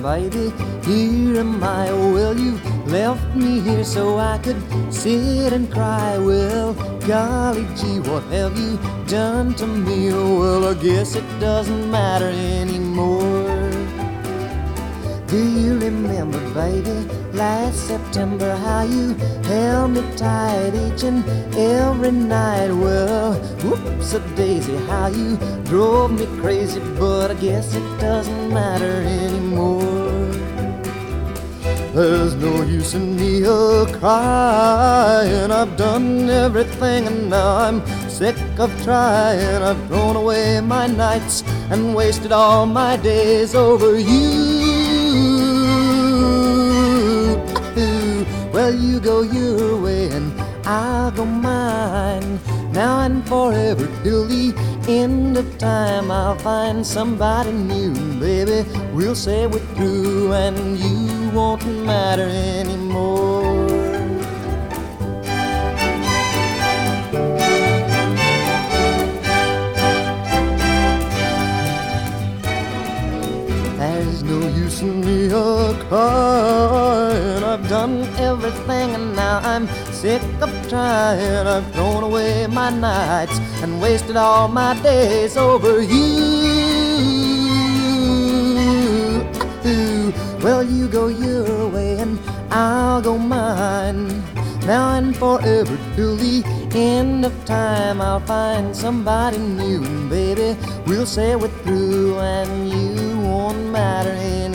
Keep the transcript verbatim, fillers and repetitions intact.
baby, here am I. Well, you left me here so I could sit and cry. Well, golly gee, what have you done to me? Well, I guess it doesn't matter anymore. Do you remember, baby, last September, how you held me tight each and every night? Well, whoops-a-daisy, how you drove me crazy, but I guess it doesn't matter anymore. There's no use in me a-crying. I've done everything and now I'm sick of trying. I've thrown away my nights and wasted all my days over you. Well, you go your way and I'll go mine. Now and forever till the end of time, I'll find somebody new. Baby, we'll say we're through and you won't matter anymore. There's no use in me a-crying. I've done everything and now I'm sick of trying. I've thrown away my nights and wasted all my days over you. Well, you go your way and I'll go mine. Now and forever till the end of time, I'll find somebody new. And baby, we'll say we're through and you won't matter anymore.